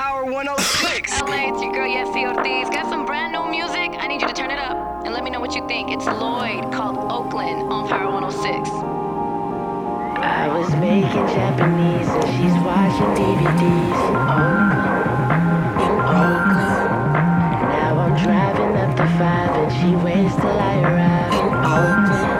Power 106. LA, it's your girl Yessie Ortiz. Got some brand new music. I need you to turn it up and let me know what you think. It's Lloyd called Oakland on Power 106. I was making Japanese and she's watching DVDs in Oakland. Now I'm driving up the 5 and she waits till I arrive in Oakland.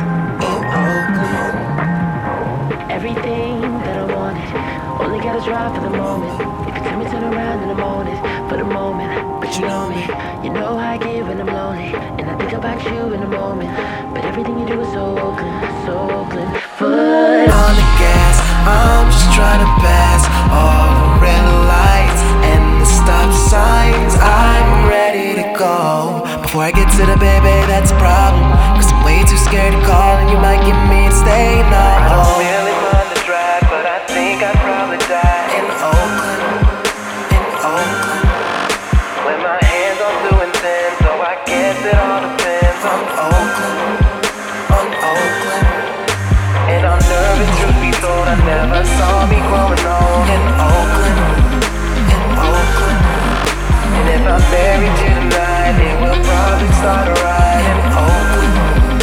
Everything that I wanted, only gotta drive for the moment. If you tell me turn around in the morning, for the moment. But you know me, you know how I get when I'm lonely, and I think about you in the moment. But everything you do is so Oakland, so Oakland. Foot on the gas, I'm just trying to pass all the red lights and the stop signs. I'm ready to go. Before I get to the baby, that's a problem, cause I'm way too scared to call, and you might get me to stay now. I don't really mind the drive, but I think I'd probably die in Oakland, when my hands are doing thin, so I guess it all depends on Oakland. And I'm nervous, truth be told, I never saw me growing old in Oakland. And if I'm married to tonight, it will probably start a ride in Oakland.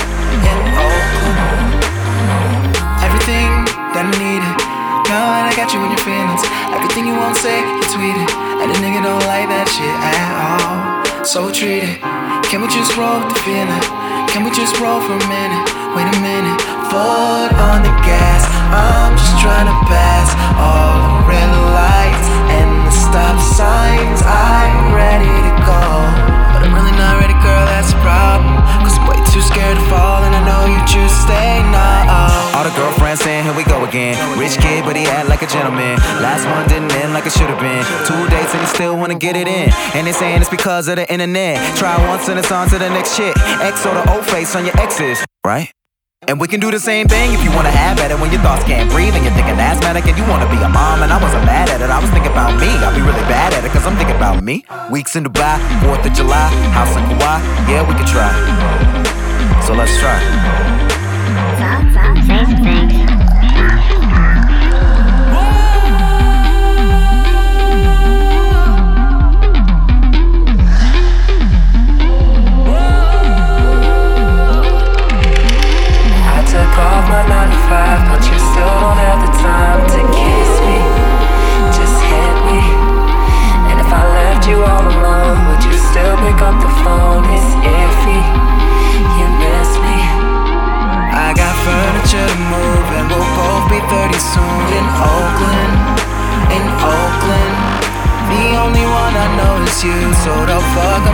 Everything that I needed, now that I got you in your feelings. Everything you won't say, you tweet it. And a nigga don't like that shit at all. So treat it. Can we just roll with the feeling? Can we just roll for a minute? Wait a minute. Foot on the gas, I'm just trying to pass all the red lights and the stop signs. I'm ready to go, but I'm really not ready, girl, that's a problem, cause I'm way too scared to fall, and I know you choose to stay now. All the girlfriends saying here we go again. Rich kid but he act like a gentleman. Last one didn't end like it should've been. 2 dates and he still wanna get it in. And they saying it's because of the internet. Try once and it's on to the next shit. X or the old face on your exes, right? And we can do the same thing if you wanna have at it when your thoughts can't breathe and you're thinking asthmatic and you wanna be a mom. And I wasn't mad at it, I was thinking about me. I'll be really bad at it cause I'm thinking about me. Weeks in Dubai, 4th of July, house in Kauai, yeah we can try. So let's try. Say some things. Off my 9 to 5, but you still don't have the time to kiss me. Just hit me. And if I left you all alone, would you still pick up the phone? It's iffy. You miss me. I got furniture to move, and we'll both be 30 soon in Oakland. The only one I know is you, so the fuck